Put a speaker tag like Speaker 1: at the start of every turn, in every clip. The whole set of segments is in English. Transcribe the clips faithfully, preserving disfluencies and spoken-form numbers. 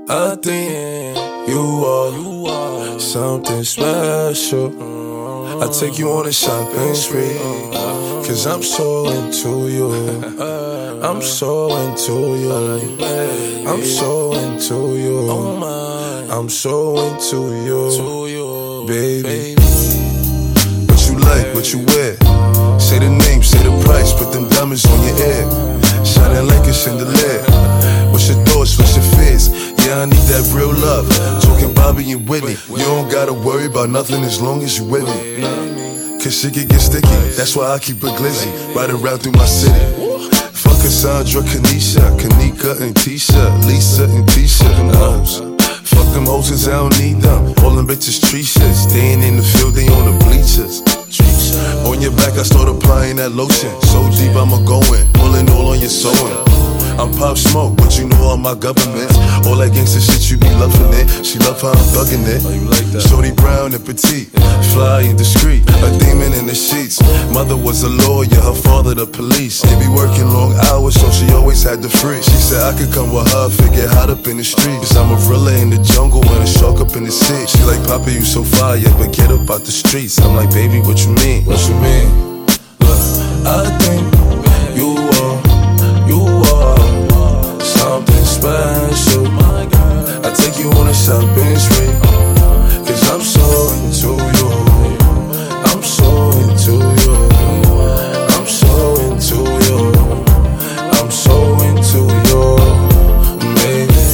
Speaker 1: I think you are something special. I take you on a shopping spree, cause I'm so into you. I'm so into you. I'm so into you. I'm so into you, baby. What you like, what you wear? Say the name, say the price, put them diamonds on your ear. Shining like a chandelier. What's your thoughts, what's your fears? Yeah, I need that real love. Talking Bobby and Whitney. You don't gotta worry about nothing as long as you with me. Cause shit can get sticky, that's why I keep a glizzy riding around through my city. Fuck Cassandra, Kanisha, Kanika and Tisha, Lisa and Tisha. Them hoes. Fuck them hoes cause I don't need them. All them bitches tree shit. Staying in the field, they on the bleachers. On your back, I start applying that lotion. So deep, I'ma go in, pulling all on your sewing. I'm Pop Smoke, but you know all my government. All that gangsta shit, you be loving it. She love how I'm thugging it. Oh, you like that? Shorty brown and petite, fly and discreet, a demon in the sheets. Mother was a lawyer, her father the police. They be working long hours, so she always had the free. She said I could come with her, figure hot up in the street. Cause I'm a gorilla in the jungle and a shark up in the sea. She like, Papa, you so fire, but get up out the streets. I'm like, baby, what you mean? What you mean? Look, I think you are, you are something special. I take you on a shopping spree, cause I'm so into you. I'm so into you. I'm so into you. I'm so into you, baby.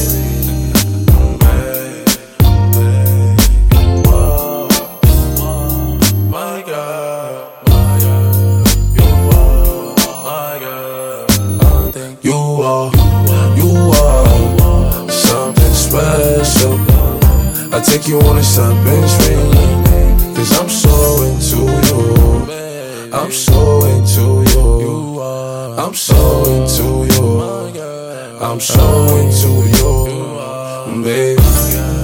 Speaker 1: My God, my God, you are, my God. I think you are, you are something special. I take you on a shopping spree, cause I'm so into you. I'm so into you. I'm so into you. I'm so into you, baby.